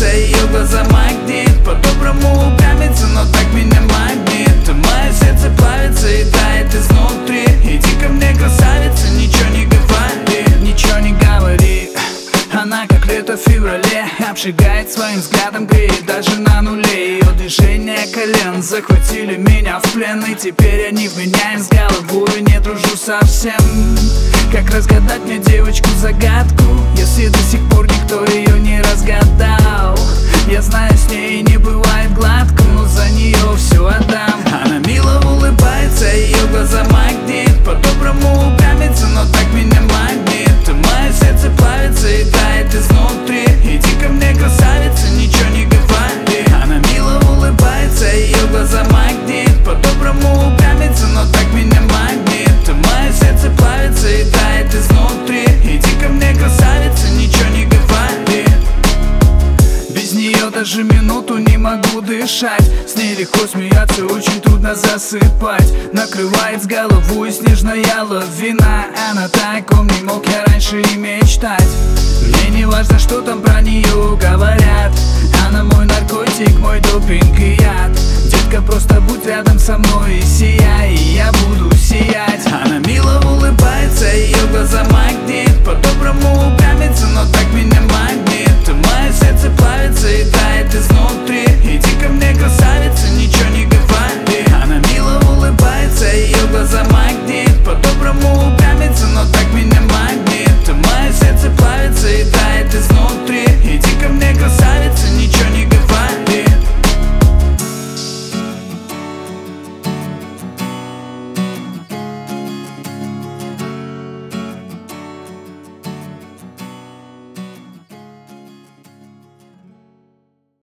улыбается, ее глаза магнит. По-доброму упрямится, но так меня магнит. Мое сердце плавится и тает изнутри. Иди ко мне, красавица, ничего не говори, ничего не говори. Она как лето в феврале, обжигает своим взглядом, греет даже на нуле. Ее движения колен захватили меня в плен, и теперь они в меня с головой не дружу совсем. Как разгадать мне девочку загадку, если до сих пор никто ее не разгадал? Я знаю, с ней не бывает гладко, но за нее все отдам. Она мило улыбается, ее глаза магнит. По-доброму упрямится, но так меня магнит. Мое сердце плавится и тает изнутри. Иди ко мне, красавица, ничего не говори. Она мило улыбается, ее глаза магнит. По-доброму упрямится, но так меня магнит. Мое сердце плавится и тает изнутри. Иди ко мне, красавица, ничего не говори. Без нее даже минуту не могу дышать. С ней легко смеяться, очень трудно засыпать. Накрывает с головой снежная лавина. Она так, не мог я раньше и мечтать. Мне не важно, что там про нее говорят. Она мой наркотик, мой допинг и яд. Детка, просто будь рядом со мной и сияй, и я буду сиять. Она